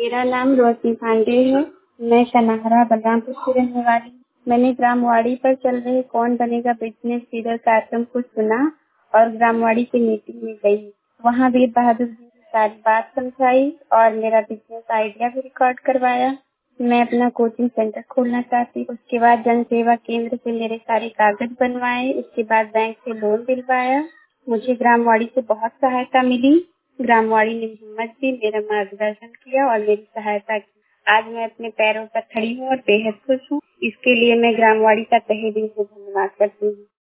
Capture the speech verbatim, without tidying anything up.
मेरा नाम रोशनी पांडे है। मैं सनाहरा बलरामपुर की रहने वाली हूँ। मैंने ग्रामवाड़ी पर चल रहे कौन बनेगा बिजनेस लीडर कार्यक्रम को सुना और ग्रामवाड़ी की मीटिंग में गई। वहाँ वीर बहादुर जी ने सारी बात समझाई और मेरा बिजनेस आइडिया भी रिकॉर्ड करवाया। मैं अपना कोचिंग सेंटर खोलना चाहती हूँ। उसके बाद जन सेवा केंद्र से मेरे सारे कागज बनवाए। उसके बाद बैंक से लोन दिलवाया। मुझे ग्रामवाड़ी से बहुत सहायता मिली। ग्रामवाड़ी ने हिम्मत दी, मेरा मार्गदर्शन किया और मेरी सहायता की। आज मैं अपने पैरों पर खड़ी हूँ और बेहद खुश हूँ। इसके लिए मैं ग्रामवाड़ी का तहे दिल से धन्यवाद करती हूँ।